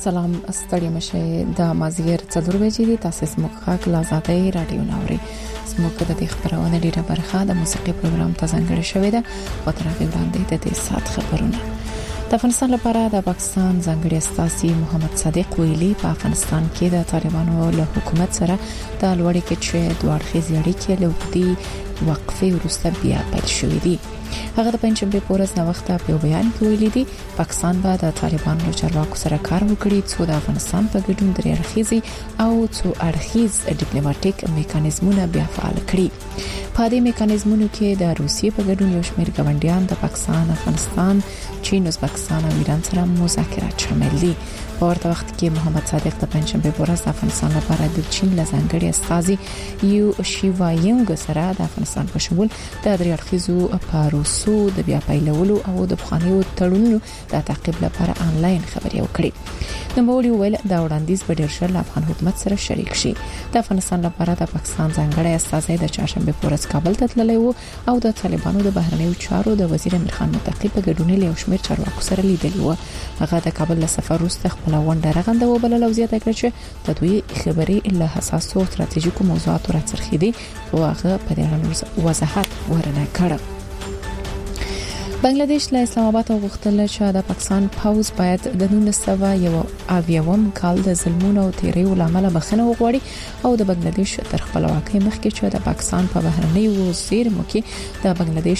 سلام ستړي مشه د مازیګر 4 بجې دي تاسو سموخه لازادای رادیو ناوري سموخه د خبرونه ډیره برخه د موسیقي پروګرام ته ځانګړې شوې ده او تر هغه وړاندې د دې سات خبرونه د افغانستان لپاره د پاکستان ځانګړي استاذ محمد صادق ویلي په افغانستان کې د طالبانو له حکومت سره د لوړې کچې دوه اړخیزې اړیکې له وګړي وقفه وروسته بیا پیل شوې دي. هغه د پنځمبه پورز نو وخت په بیان کې ویلي دي پاکستان به د طالبانو له چارواکو سره کار وکړي چې د افغانستان په ګډون درې اړخیزي او څو اړخیز ډیپلوماټیک میکانیزمونه بیا فعال کړي. په دې میکانیزمونو کې د روسیې په ګډون یو شمېر ګاونډیان د پاکستان، افغانستان، چین، ازبکستان او ایران سره مذاکرات شامل دي. په ورته وخت کې محمد صادق د پنځمبه پورز د افغانستان لپاره د چین له ځانګړي استاذ یو شیوایینګ سره د افغانستان په شمول د درې اړخیزو پروسو د بیا پیلولو او د بخانیو تړونونو د تعقیب لپاره انلاین خبري وکړي. نو مولي ویل دا وړاندیز په ډیر شل افغان حکومت سره شریک شي. د افغانستان لپاره د پاکستان ځانګړي استاذ د چهارشنبه پورز کابل ته تللی وو او د طالبانو د بهرنیو چارو د وزیر امیر خان متقی په ګډون له یو شمېر چارواکو سره لیدلی وو. هغه د کابل له سفر وروسته خپل ونډه رغنده وبلل او زیاته کړه چې د دوی خبري له حساسو ستراتیژیکو موضوعاتو راڅرخیدي او هغه په دې اړه وضاحت ورنه کړ. بنگلاديش له اسلام آباد غوښتل چې د پاکستان پوز باید د 1991 کال د ظلمونو او تیریو لامل بخښنه وغواړي او د بنگلاديش تر خپلواکۍ مخکې چې د پاکستان په بهرنیو زیرمو کې د بنگلاديش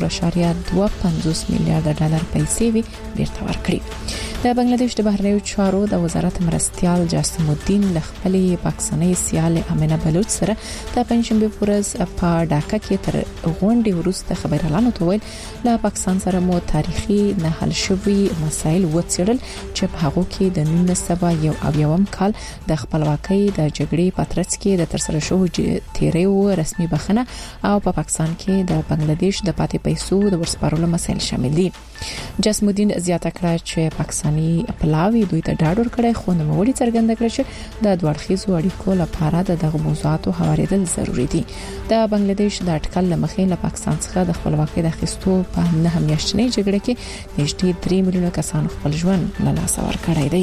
4.25 میلیارډ ډالر پیسې وی بیرته ورکړي. د بنگلاديش د بهرنیو چارو د وزارت مرستيال جاسم الدین لخپلې پاکستاني سیال امینه بلوچ سره د پنځمبه پورز په ډاکا کې تر غونډې وروسته خبر اعلان وکړ. له پاکستان سره مو تاریخي نه حل شوی مسایل وڅېړل چې په هغه کې د 1991 کال د خپلواکۍ د جګړې پاترڅ کې د ترسره شوو تیریو رسمي بخښنه او په پاکستان کې د بنگلاديش د پاتې پیسو د ورسپارلو مسایل شامل دي. جاسم الدین زیاته کړه چې پاکستاني پلاوی دوی ته ډاډ ورکړی خو نو وړي څرګنده کړ چې د دوړخیزو اړیکو لپاره دغه موضوعاتو هواریدل ضروری دي. د بنگلاديش د اټکل لمخې له پاکستان څخه د خپلواکۍ د اخیستو په نه میاشتنۍ جګړه کې نږدې 3 میلیونه کسان خپل ژوند له لاسه ورکړی دی.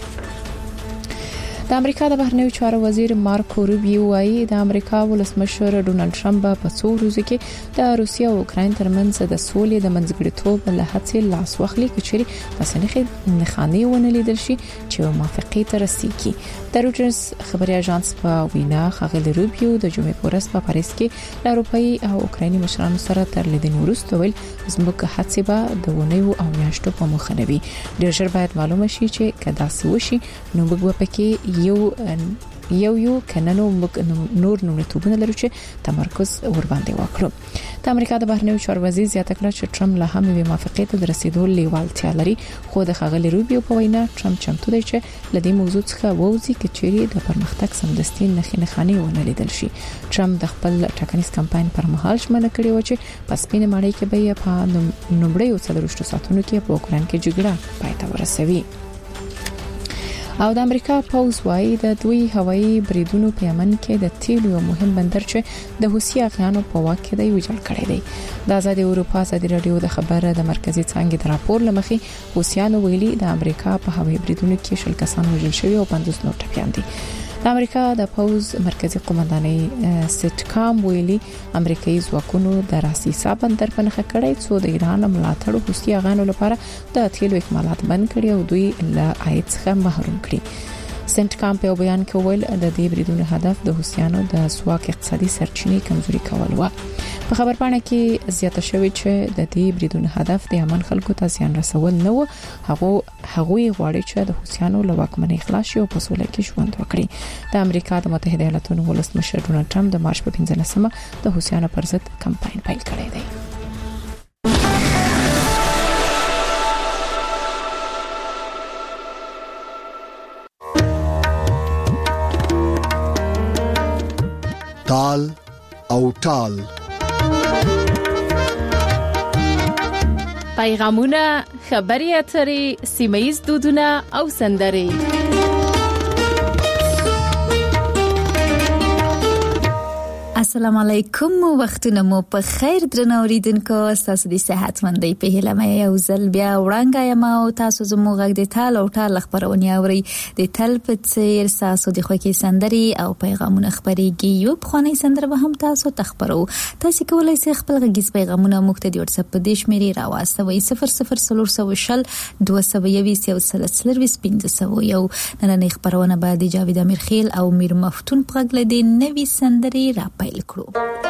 د امریکا د بهرنیو چارو وزیر مارکو روبیو وايي د امریکا ولسمشر ډونالد ټرمپ په څو ورځو کې د روسیې او اوکراین ترمنځ د سولې د منځګړیتوب له هڅې لاس واخلي کچري تاسو نه خاني ونه لیدل شي چې موافقه ته رسیږي. د روټرز خبري اژانس په وینا خغل روبیو د جمعې پورس په پاریس کې د اروپאי او اوکرایني مشرانو سره تر لیدنې وروسته ویل زموږ هڅې به د ونیو او میاشتو په مخ نه وي. ډیر ژر باید معلومه شي چې کدا څه وشي نو موږ پکې یو کننو نور نوملتوبونه لري چې تمرکز ور باندې وکړو. د امریکا د بهرنیو چارو وزیر زیاته کړه چې ټرمپ له هم موافقه ته رسیدو لیوالتیا لري خو د خغل روبیو په وینا ټرمپ چمتو دی چې لدې موضوع څخه ووځي چې چیرې د پرمختګ سمدستي نه خاني ونه لیدل شي. ټرمپ د خپل ټاکنیز کمپاین پر مهال شمنه کړی و چې په سپینه ماړی کې به په نومړیو 400 ساعتونو کې په اوکران کې جګړه پای ته ورسوي. او د امریکا پوز وايي د دوی هوایي بریدونو په یمن کې د تیلو یو مهم بندر چې د حوثي اغیانو په واک کې دی ویجاړ کړی دی. د آزاد اروپا ازادي رادیو د خبره د مرکزی څنګه د راپور لمخې حوثیانو ویلي د امریکا په هوایي بریدونو کې شل کسان وژل شوي او 50 نور ټپيان دي. د امریکا د پوز مرکزی قومندانۍ سټکام ویلي امریکایي ځواکونو د راسیسا بندر په نخښه کړی څو د ایران ملاتړ حوثي اغیانو لپاره د تیلو اکمالات بند کړي او دوی له عاید څخه محروم کړي. سنت کام په بیان کې ویل د دې بریدونو هدف د حوثیانو د سواک اقتصادي سرچینې کمزوري کول و. په خبرپاڼه کې زیاته شوی چې د دې بریدونو هدف د یمن خلکو ته زیان رسول نه و. هغه غواړي چې د حوثیانو له واکمنۍ خلاص شي او په سوله کې ژوند وکړي. د امریکا د متحده ایالاتونو ولسمشر ډونالد ټرمپ د مارچ په 15مه د حوثیانو پر ضد کمپاین پیل کړی دی. تال او ټال پیغامونه، خبري اترې، سیمه‌یز دودونه او سندرې. السلام علیکم وختونه مو په خیر درنو اوریدونکو تاسو د صحت مندۍ په هیله مې یو ځل بیا وړاندې یم او تاسو زموږ غږ د تال او ټال خبرونه اوري د تل په څیر تاسو د خوکي سندري او پیغامونه خبريږي یو په خاني سندره به هم تاسو تخبرو تاسو کولای شئ خپل غږیز پیغامونه موږ ته د واتس اپ په دیش مری راوستوي 00 220 یو نن خبرونه بعد جاوید امیرخیل او میر مفتون په غږ لدی نوې سندري را پیل کړو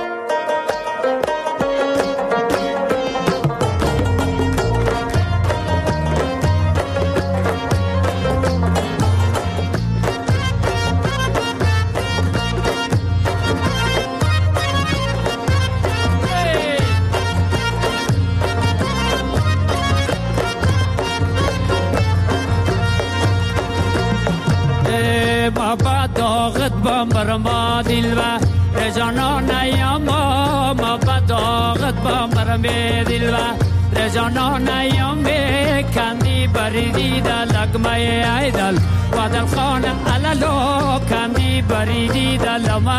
بابا داغت بامرما دلوا رجانان ایام بابا داغت بامرما دلوا رجانان ایام کندی بریدی دل لگمه ایدل ودل خانه علالو کندی بریدی دل ما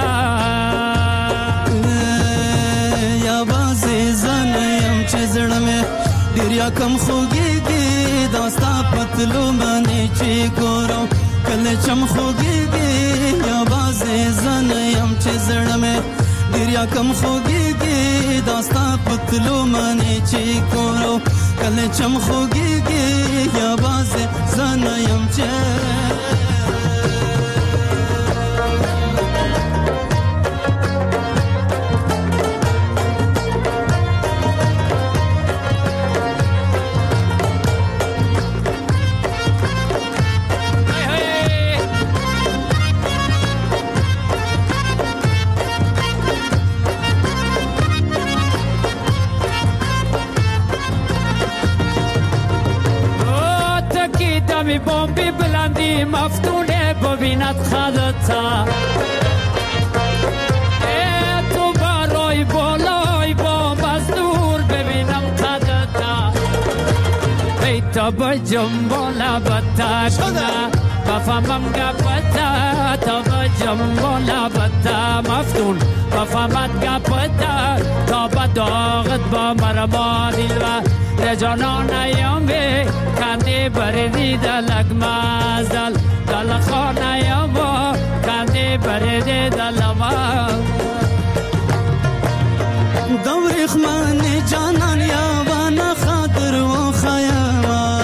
یا بازی زنیم چه زرمه دریا کم خوگی دی داستا پتلو منی چی گورو کل چم خوگی دی یا بازی زنیم چه زرمه دریا کم خوگی دی داستا پتلو منی چی گورو کل چم خوگی دی یا بازی زنیم چه می بمبی بلندی مفتونه ببیند خدتا تو برای بالای بام از دور ببینم خدتا ای تا با جنبالا بتا کنه بفهمم گپتا تا با جنبالا بتا مفتون بفهمت گپتا تا با داغت با مرما دلوا رجانان ایامه کندی بریدی دلگ مازدل دل خانه یاما کندی بریدی دل ما دوریخ من جانان یاوان خاطر و خیاما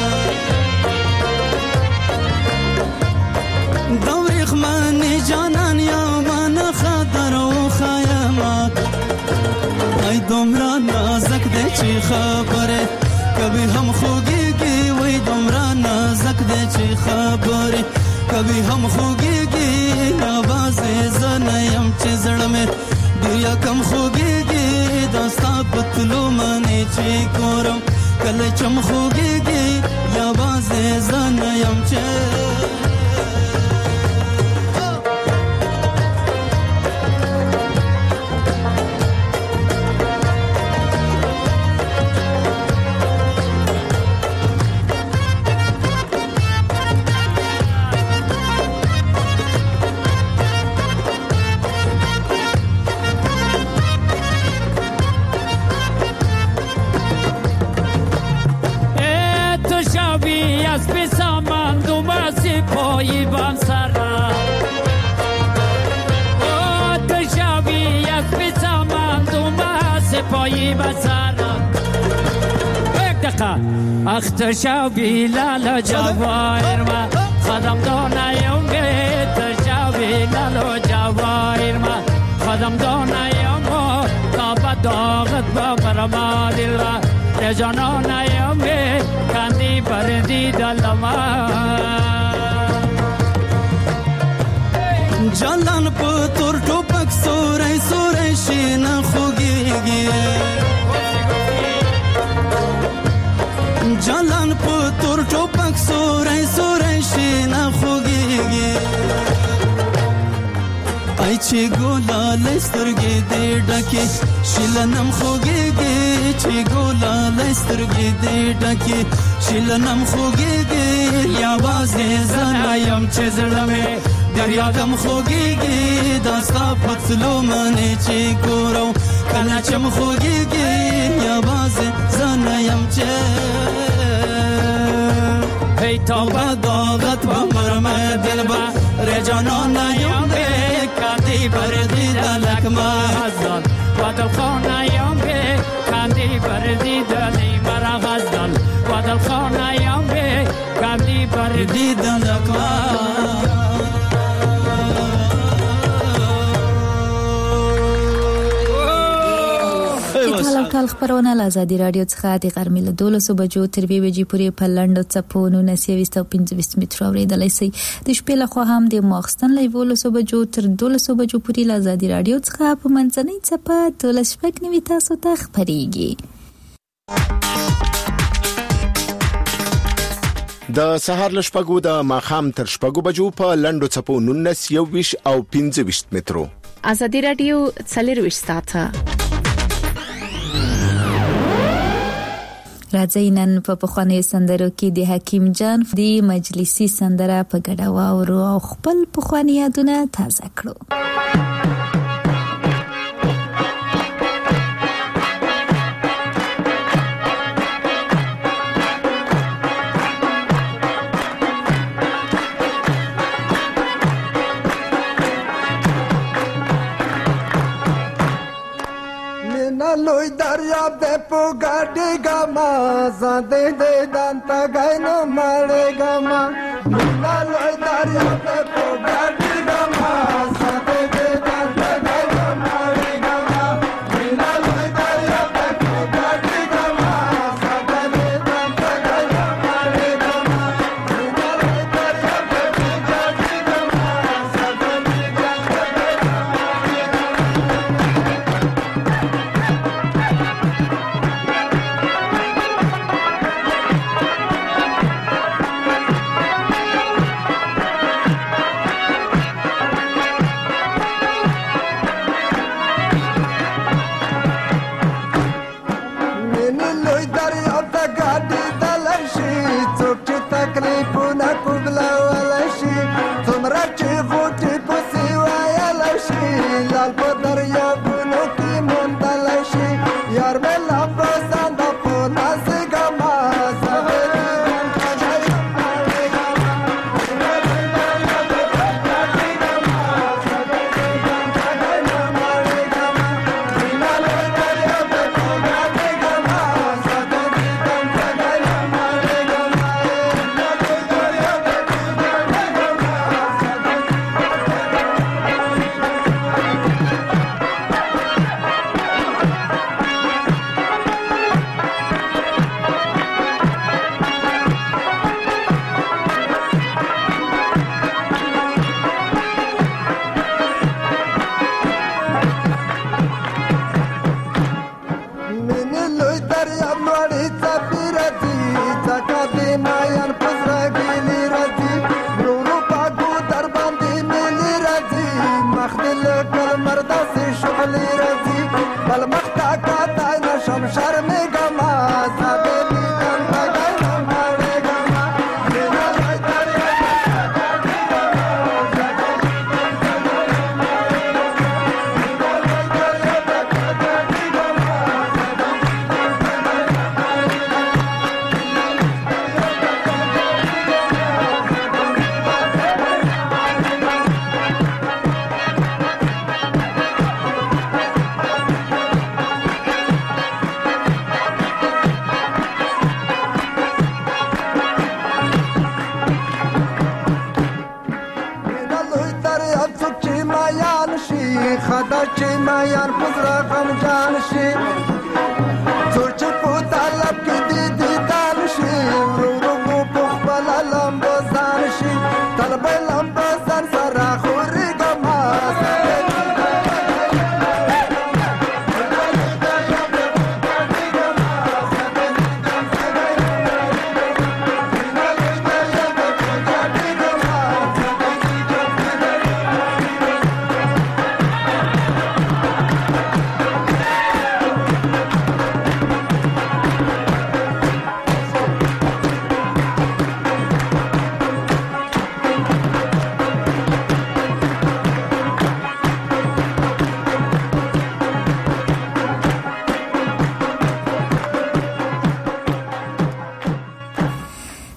دوریخ من جانان یاوان خاطر و خیاما ای دمرا نازک ده چی خبره کبھی ہم خوگی گی وہی دمرا نازک دے چی خبری کبھی ہم خوگی گی آواز زنیم چی زڑ میں دیا کم خوگی گی داستا پتلو منی چی کورم کل چم خوگی گی آواز زنیم چی پایی بام سرا او تشاوی از بیسامان دوما سپایی با سرا یک دقیقه اخ تشاوی لالا جواهر ما خدم دانایم گه تشاوی لالا جواهر ما خدم دانایم تا با داغت با مرما دل را رجانانایم گه کندی بردی دل ما جلان پتور ټوپک سورای سورای شین خوګيږي جلان پتور ټوپک سورای سورای شین خوګيږي ای چې ګولا لسترګې دې ډکه شلنم خوګيږي چې ګولا لسترګې دې ډکه شلنم خوګيږي یا واز زنایم چې زړمه دریادم خوږیږي داستا پتلو منې چې ګورو کله چې مخوږیږي یوازې زنیم چې هی توبه داغت و مرمه دل با رجانان یم به کندی بردی دلک مزدان و دل خانه یم به کندی بردی دلی مرا غزدان و دل خانه یم به کندی بردی دلک ټال خبرونه له ازادي رادیو څخه د غرمې له 12 بجو تر 2 بجې پورې په لنډو څپو 1925 متر اوریدلای شئ. د شپې له خوا هم د ماخستن له 12 بجو تر 12 بجو پورې له ازادي رادیو څخه په منځنۍ څپه 12 تاسو ته خبريږي. د سهار له شپږو د ماخام تر شپږو بجو په لنډو څپو 19 او 25 مترو. ازادي رادیو 40 ساعته راځي نن په پخواني سندرو کې د حکیم جان د مجلسي سندره په ګډه واورو او خپل پخواني یادونه تازه کړو. لوی دریاب دې په ګاډي ګما زده دې دانتا غاینو مړې ګما مینا لوی دریاب دې په ګاډي ګما زده دې دانتا غاینو مړې ګما مینا لوی دریاب دې په ګاډي ګما زده دې دانتا غاینو مړې ګما مینا لوی دریاب دې په ګاډي ګما زده دې دانتا غاینو مړې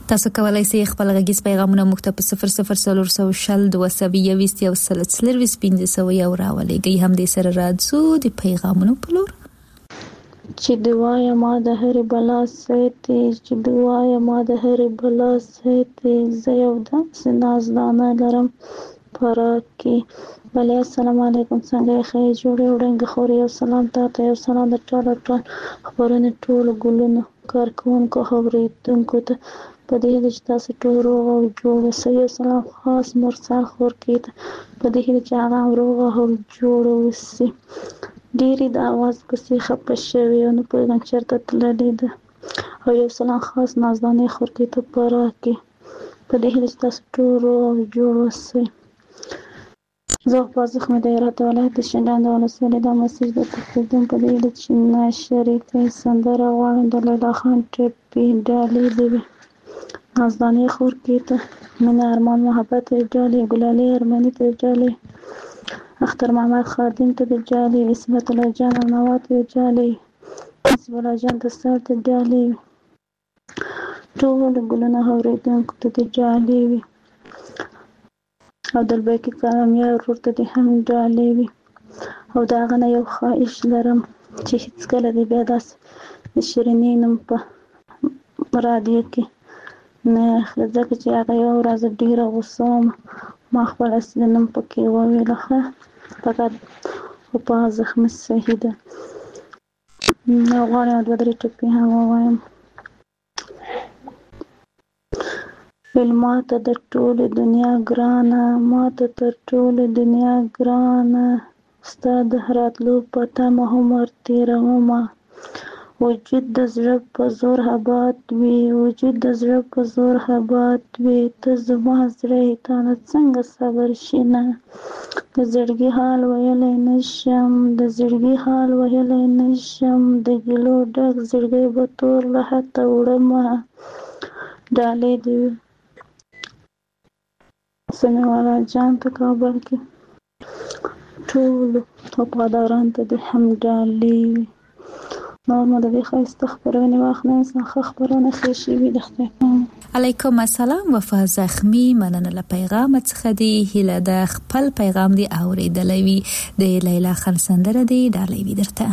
تاسو کولای شئ خپل غږیز پیغامونه موږ ته په 0020221515 راولېږئ. هم دې سره راځو د پیغامونو په لور. چې دوايا ما د هر بلا سيتي چې دوايا ما د هر بلا سيتي زيو د سنازدانه لرم پراکي. بله السلام علیکم، څنګه خیر جوړې وړنګ خوري. او سلام تاسو، یو سلام د ټول خبرونه ټول ګلونو کارکونکو خبرېدونکو ته په دې چې تاسو ټول روغ او جوړ اوسئ. یو سلام خاص مرسل خور کېته په دې چې هغه روغ او جوړ اوسئ. ډېری د आवाज پسې خپه شوی او نه پوهېږم چېرته تللې ده. او یو سلام خاص نازدانې خور کېته پراکي په دې چې تاسو ټول روغ او جوړ اوسئ. زه په ځخمه د هرات ولایت د شینډان د ولسوالۍ د مسجد د تقدم په دې چې ناشریکه سندره غواړم د لیلا خان ټپي ډالۍ دی. نازدانې خور کېته مینه ارمان محبت ډالۍ، ګلالۍ ارمني ته ډالۍ، اختر محمد خادم ته ډالۍ، عصمت الله جان نوات ته ډالۍ، حسب الله جان د سر ته ډالۍ، ټول ګلونه اورېدونکو ته ډالۍ وي. او دلباقي کامیاب ورور ته هم ډالۍ وي. او د هغه نه یو خواهش لرم چې هېڅکله دې بیا داسې د شیرینې نوم په رادیو کې نه اخلي، ځکه چې هغه یو ورځ ډېره غوسه وم، ما خپل اصلي نوم پکې وویله. ښه فقط په زخمي صحیح ده. نو غواړم دوه درې ټکي هم ووایم. ماته د ټولې دنیا ګرانه، ماته تر ټولې دنیا ګرانه، ستا د راتلو په تمه عمر تېرومه. وجود د زړه په زور اباد وي، وجود د زړه په زور اباد وي. ته زما زړه تا نه څنګه صبر شینه، د زړګي حال ویلی نشم، د زړګي حال ویلی نشم. د ګیلو ډک زړګی به تور له حته وړمه. ډالۍ دې وي سمیوالا جان ته کابل کې، ټولو وفاداران ته دې هم ډالۍ وي. نور مو د دې ښایسته خپرونې واخلئ. ښه خپرونه ښې شوي د خدای پامه. علیکم السلام. وفا زخمی مننه له پیغام څخه دی. هیله د خپل پیغام دی اوریدلی وي. د لیلا خان سندره دی ډالۍ وي درته.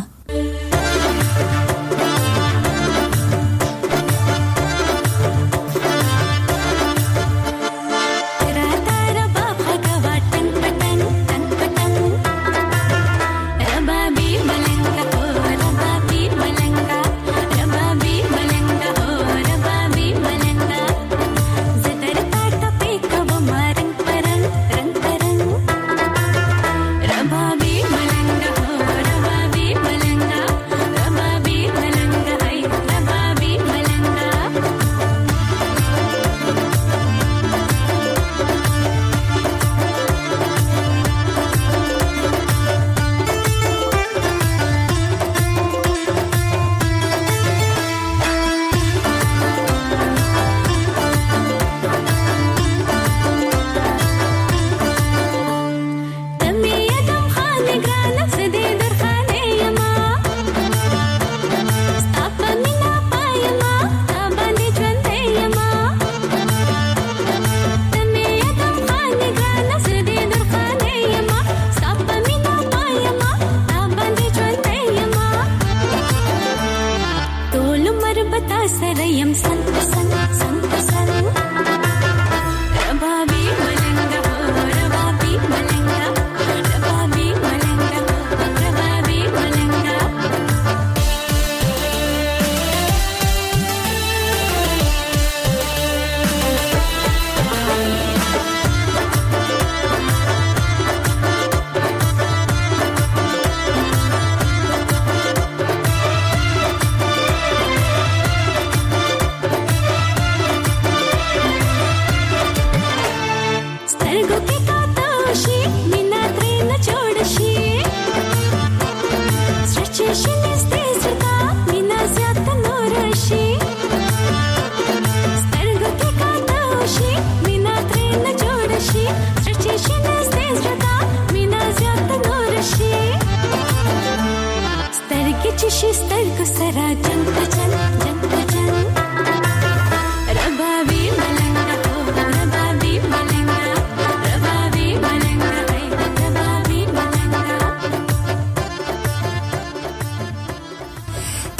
She's still good, Sarah. Jump, jump, jump, jump. Rabavi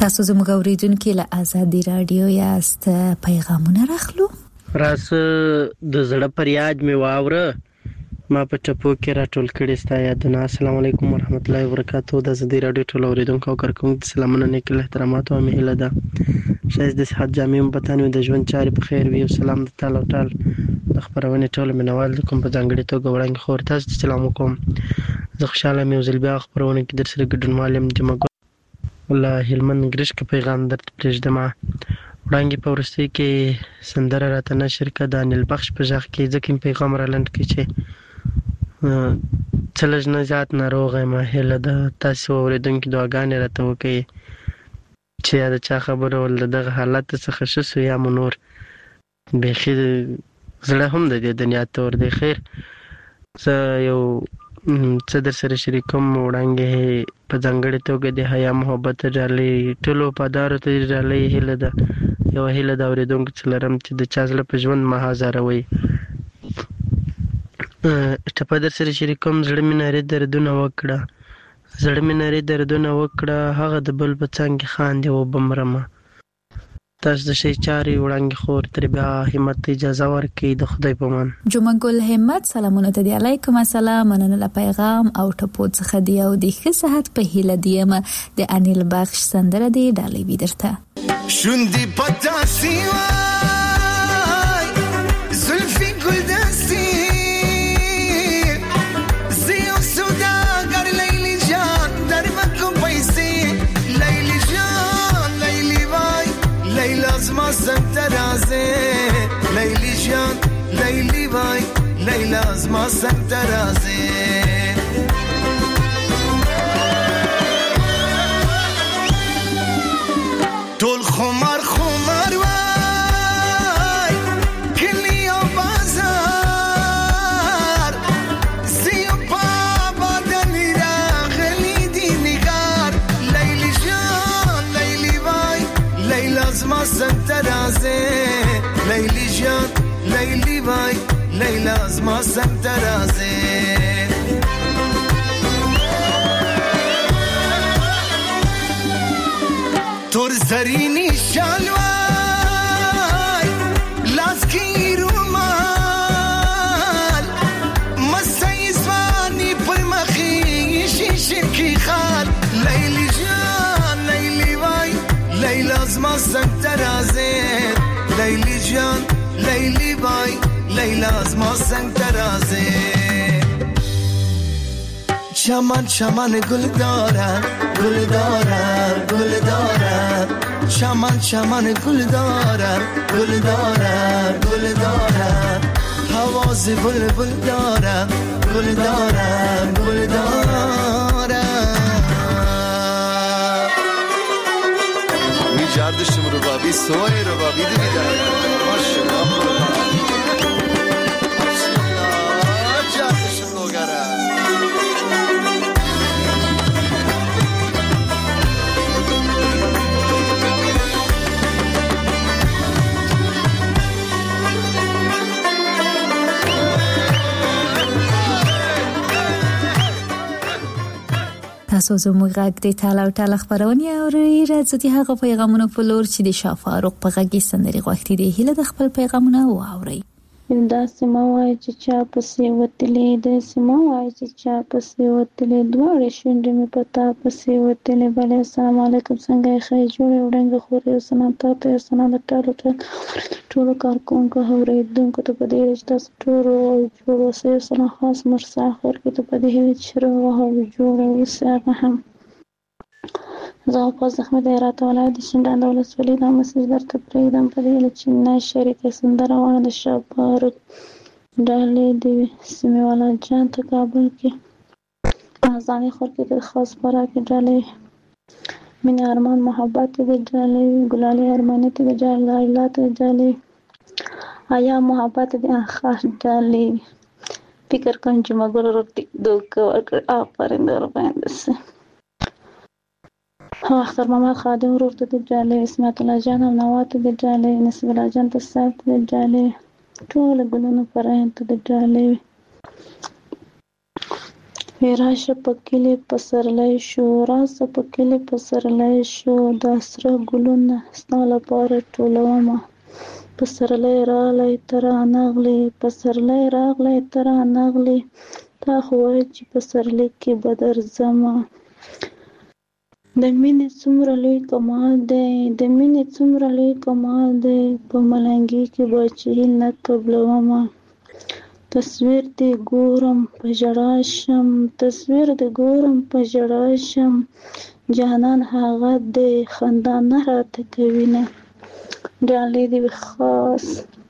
تاسو زموږ اوریدونکو له آزادي رادیو یاست. پیغامونه راخلو. راس د زړه پریاد می واوره ما په ټپو کې راټول کړي ستا یادونه. السلام علیکم ورحمت الله وبرکاتہ. د آزادي رادیو ټول اوریدونکو او کارکونکو سلامونه نیک احترامات او مهله ده. شایسته د صحت جامع بتانو د ژوند چارې په خیر وي. سلام د تعالی ټال د خبرونه ټول منوال کوم په ځانګړي توګه وړاندې خور تاسو سلام کوم. زه خوشاله مې وزل بیا خبرونه کې در سره ګډون معلم جمع الله هلمند ګریش کې پیغام درته پرېږدم. وړاندې په ورستۍ کې سندره راته نشر کړه د انیل بخش په ژغ کې ځکه پیغام را لنډ کړي چې څلج نه زیات ناروغ یم. هیله ده تاسو اورېدونکي دعاګانې راته وکړئ چې یا د چا خبره ول دغه حالت څخه ښه سو یا مو نور بیخي زړه هم د دې دنیا تور دی. خیر زه یو څه در سره شریکوم. وړاندې په ځانګړې توګه د حیا محبت ډالۍ ټولو وفادارو ته ډالۍ هیله ده. یو هیله د اورېدونکو څه لرم چې د چا زړه په ژوند مه هزاروئ. ټپه در سره شریکوم. زړه مې نارې دردونه وکړه، زړه مې نارې دردونه وکړه، هغه د بل په څنګ خاندې وبمرمه. تاسو د شي چاري وړاندې خور تر بیا همت اجازه ورکړي. د خدای په امان. جمعه ګل همت سلامونه ته دی. علیکم السلام. مننه پیغام او ټپو څخه دی او د ښه صحت په هیله دیم. د انیل بخش سندره دی ډالۍ وی درته. شوندی پتا سی وای زلفی گل دستی زیو سوداگر لیلی جان در مکو پیسی لیلی جان لیلی وای لیلا از ما سنگ ترازه لیلی جان لیلی وای لیلا از ما سنگ ترازه طول خمار خمار وای کلی و بازار زیو بابا دلی را غلی دی نگار لیلی جان لیلی وای لیلا از ما سنگ ترازه لیلی جان لیلی وای لیلا از ما سنگ ترازه تور زرینی شالوای لاسکی رومال مسای زوانی پر مخی شیشن کی خال لیلی جان لیلی وای لیلا از ما سنگ ترازه لیلی جان لیلی وای لیلا از ما سنگ ترازه چمن چمن گل دارن گل دارن گل دارن چمن چمن گل دارن گل دارن گل دارن حواس بلبل دارن گل دارن گل دارن می جردشم رو بابی سوی رو بابی دیدن ماشاءالله جردشم لوگره تاسو زموږ غږ د تعالی او تعالی خبرونه اورئ. راځي هغه پیغامونه په لور چې د شافاروق په غږی سندري غوښتي دي. هله د خپل پیغامونه واورئ. دا سیمه وای چې چا پسې وتلې د سیمه وای چې چا پسې وتلې دواړه شونډې مې پتا پسې وتلې. بله السلام علیکم څنګه یې ښه جوړې وړاندې خورې سلام تاسو سلام د ټولو کارکونکو اورېدونکو ته په دې چې تاسو ټول جوړ اوسئ. سلام خاص مرسا خور کې ته په دې چې شروع او جوړ اوسئ. هم زه په زخمه د هرات ولایت د شینډان د ولسوالۍ د مسیج درته پرېږدم په دې چې نه شریکه سندره وانه د شافاروق ډالۍ د سیمې والا جان ته کابل کې ځانې خور کې د خاص خوراکي ډالۍ مینه ارمان محبت د ډالۍ ګلالي ارماني ته د ډالۍ ته ډالۍ آیا محبت د خاص ډالۍ فکر کوم چې مګر ورته دوک ورکړ آفرین در باندې سه اختر محمد خادم ورور ته د ډالۍ اسمت الله جان او نوات د ډالۍ نسب الله جان ته سات د ډالۍ ټول ګلونو پرهن ته د ډالۍ راشه پکلی پسرلی شو، راشه پکلی پسرلی شو، دا سره ګلونه ستا لپاره ټولومه. پسرلی راغلی ته رانغلې، پسرلی راغلی ته رانغلې، تا خو وایه چې پسرلی کې به درځمه. د مینې څومره لوی کمال دی، د مینې څومره لوی کمال دی، په ملنګي کې به چې نه قبلومه. تصویر دې ګورم په ژړا شم، تصویر دې ګورم په ژړا شم، جانان هغه دې خندا نه راته کوي نه. ډالۍ دې وي خاص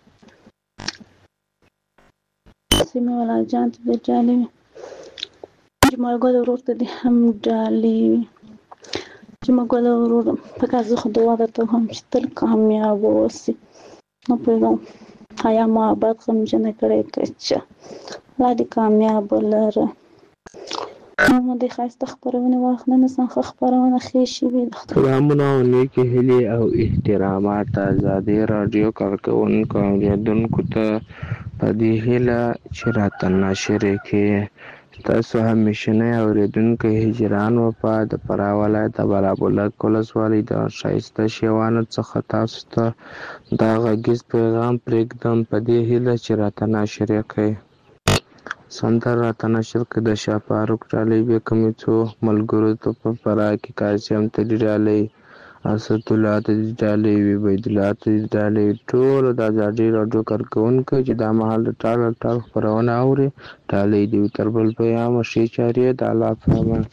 سیمې والا جان ته دې ډالۍ وي، جمال ګل ورور ته دې هم ډالۍ وي. جمال ګل ورور فقط زه خو دعا درته وهم چې تل کامیاب اوسې. نه پوهېږم حیا محبت غمجنه کړی کچه الله دې کامیاب لره. ما دې ښایسته خپرونې واخلنه سم ښه خپرونه ښې شوې ده. سلامونه او نیکې هیلې او احترامات ازادي راډیو کارکوونکو او اورېدونکو ته په دې هیله چې راته ناشرې کې تاسو همیشنی اورېدونکی هجران وفا د فراه ولایت د بالابلک ولسوالۍ د ښایسته شیوانو څخه تاسو ته دا غږیز پیغام پرېږدم په دې هیله چې راته ناشرې کوئ. سندره راته نشر کړه د شاه فاروق ډالۍ بیا کومې څو ملګرو ته په فراه کې قاسم ته دې ډالۍ، اسدالله ته دې ډالۍ وي، عبیدالله ته دې ډالۍ، ټولو د ازادي راډیو کارکوونکو چې دا مهال د ټال خپرونه اوري ډالۍ دې وي. تر بل پیغامه ښې چارې د الله په امان.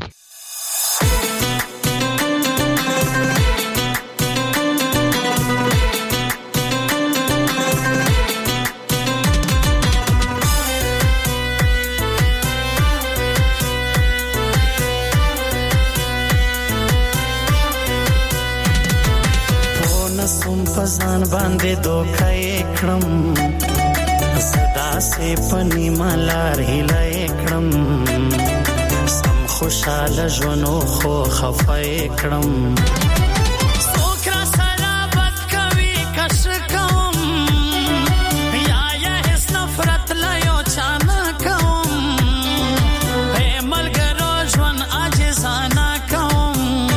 ځان باندې دوکه یې کړم، زه داسې په نیمه لار هیله یې کړم، سم خوشحاله ژوند خو خفه یې کړم. څوک را سره بد کوي که ښه کوم، یا یې هېڅ نفرت له یو چا نه کوم، ای ملګرو ژوند عاجزانه کوم.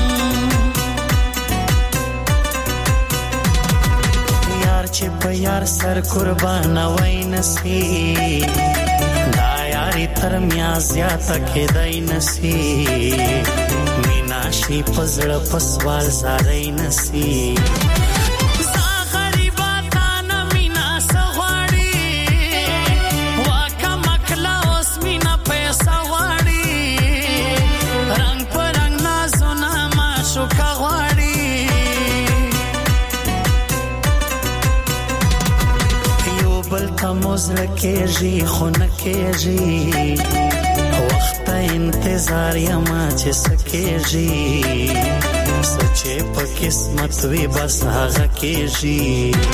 چې په یار سر قربانوي نسی، دا یاري تر میا زیاته کېدای نسی، مینا شي په زړه په سوال زارای نسی. زه غریبه تا نه مینا څه غواړي، واکه مکله اوس مینا پیسه غواړي، رنګ په رنګ نازونه معشوقه غواړي. بل ته مزړه کېږي خو نه کېږي، وخت انتظار یما چې څه کېږي، څه چې په قسمت وي بس هغه کېږي.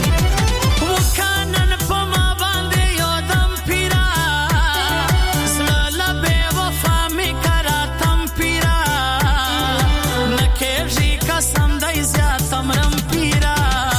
وکانن په ما باندې یو دم پیرا، زړه له بې وفا مې کراتم پیرا، نه کېږي قسم دی زیات مرم پیرا.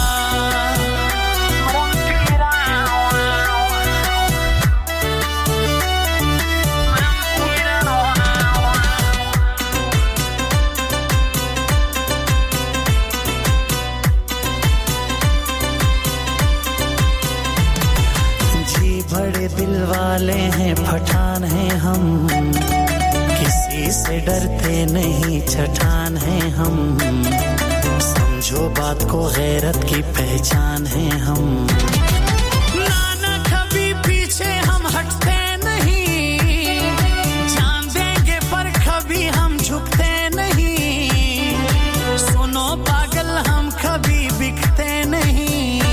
बड़े दिल वाले हैं पठान हैं हम, किसी से डरते नहीं चट्टान हैं हम, समझो बात को गैरत की पहचान हैं हम। ना कभी पीछे हम हटते नहीं, जान देंगे पर कभी हम झुकते नहीं, सुनो पागल हम कभी बिकते नहीं।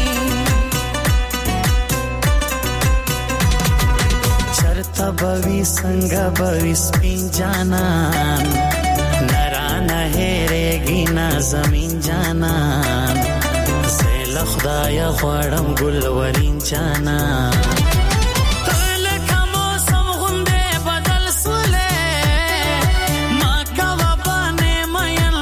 बवी संग बवी स्पिन जानन, नरा न हेरेगी ना जमीन जानन, زه له خدایه غواړم ګلورین جانان.